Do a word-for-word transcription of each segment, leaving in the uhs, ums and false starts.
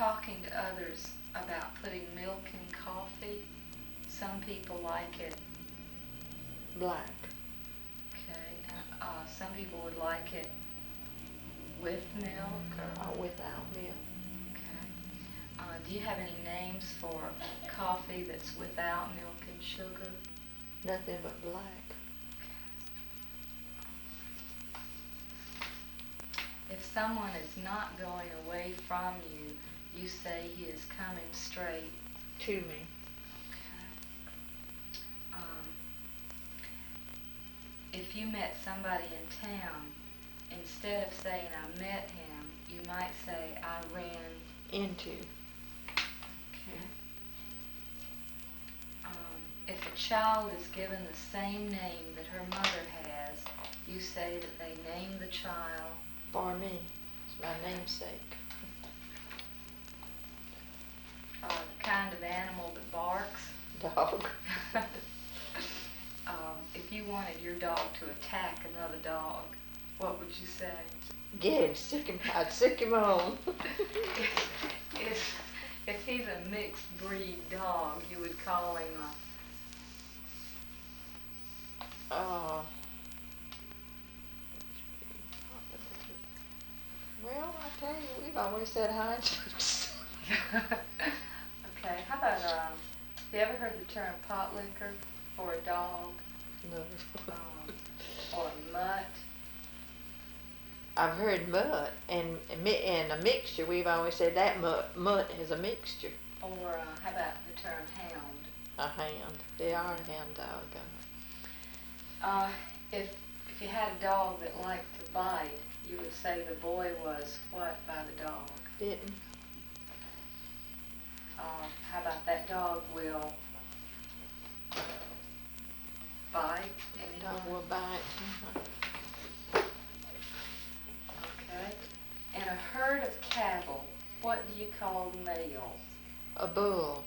talking to others about putting milk in coffee, some people like it black. Okay, and uh, some people would like it with milk or Or without milk. okay. Uh, do you have any names for coffee that's without milk and sugar? Nothing but black. If someone is not going away from you, you say he is coming straight to me. Okay. Um, if you met somebody in town, instead of saying I met him, you might say I ran into. Okay. Um, if a child is given the same name that her mother has, you say that they named the child for me. It's my namesake. Uh, the kind of animal that barks. Dog. um, if you wanted your dog to attack another dog, what would you say? Get him, sick him, I'd sick him on. if, if, if he's a mixed breed dog, you would call him a... Uh, well, I tell you, we've always said Heinz. Okay, how about, um, have you ever heard the term pot liquor for a dog? No. Um, or a mutt? I've heard mutt, and and a mixture. We've always said that mutt, mutt is a mixture. Or uh, how about the term hound? A hound. They are a hound dog. Uh, if if you had a dog that liked to bite, you would say the boy was what by the dog? Bitten. Uh, how about that dog will bite anyone? Dog will bite. Uh-huh. Okay. And a herd of cattle, what do you call the male? A bull.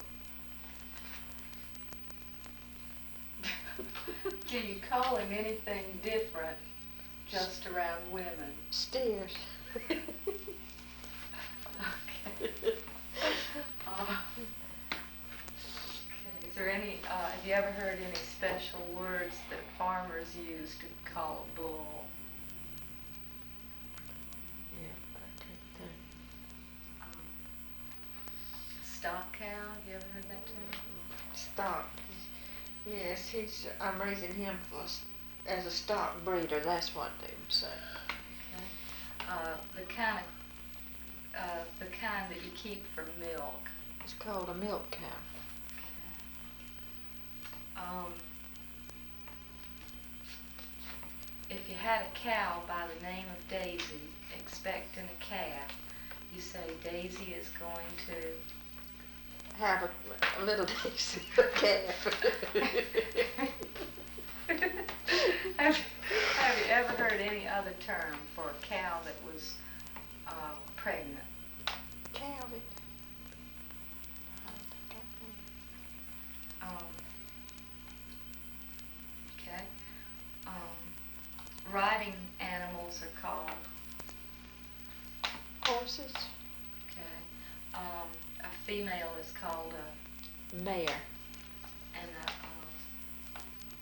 Do you call him anything different just around women? Steers. Okay. Uh, okay. Is there any, uh, have you ever heard any special words that farmers use to call a bull? Yeah, I can't think. Um, stock cow, have you ever heard that term? Stock. Yes, he's. I'm raising him for, as a stock breeder. That's what they would say. Okay. Uh, the kind of, uh, the kind that you keep for milk. It's called a milk cow. Okay. Um, if you had a cow by the name of Daisy, expecting a calf, you say Daisy is going to have a, a little Daisy calf. have, have you ever heard any other term for a cow that was uh, pregnant? Calvin. Um, okay. Um, riding animals are called Horses. okay. Um, a female is called a Mare. and a um,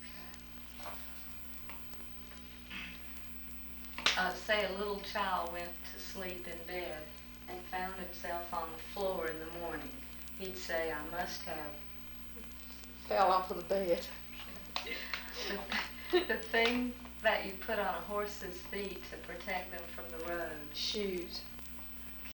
okay. Uh, say a little child went to sleep in bed and found himself on the floor in the morning. He'd say, I must have Fell off of the bed. the, the thing that you put on a horse's feet to protect them from the road. Shoes.